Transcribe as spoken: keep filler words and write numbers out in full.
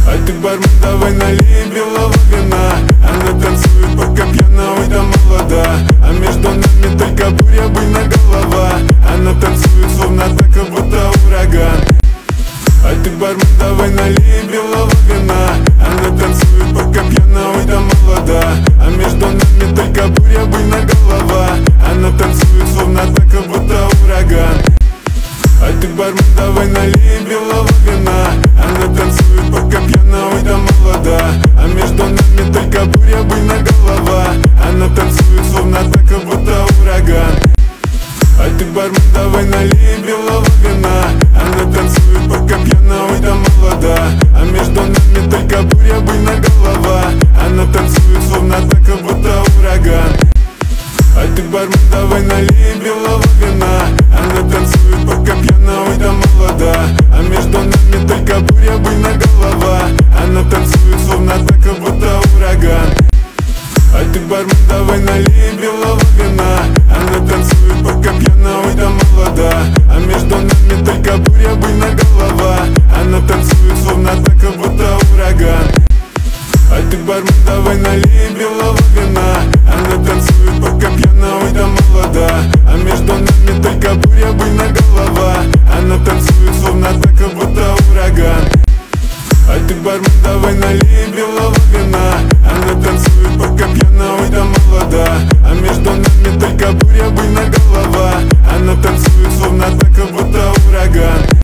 А ты, бармен, давай налей белого вина. Она танцует, пока пьяна, ой да молода. А между нами только буря, буйна голова. Она танцует, словно так, как будто ураган. А ты, бармен, давай налей белого вина. Она танцует, пока пьяна, ой да молода. А между нами только буря, буйна голова. Она танцует, словно так, как будто ураган. А ты, бармен, давай налей белого вина. Она танцует, пока пьяна, ой да молода. А между нами только буря, буйна голова. Она танцует, словно так, как будто ураган. А ты, бармен, давай налей белого вина. Она танцует, пока пьяна, ой да молода. А между нами только буря, буйна голова. Она танцует, словно так, как будто ураган. А ты, бармен, давай налей белого вина. Она танцует, пока пьяна, ой да молода. А между нами только буря, буйна голова. Она танцует, словно так, как будто ураган. А ты, бармен, давай налей белого вина. Она танцует, пока пьяна, ой да молода. А между нами только буря, буйна голова. Она танцует, словно так, как будто ураган. А ты, бармен, давай налей белого вина. Она танцует, пока пьяна, ой да молода. А между нами только буря, буйна голова. Она танцует, словно так, как будто ураган. А ты, бармен, давай налей белого вина. Она танцует, пока пьяна, ой да молода. А между нами только буря, буйна голова. Она танцует, словно так, как будто ураган.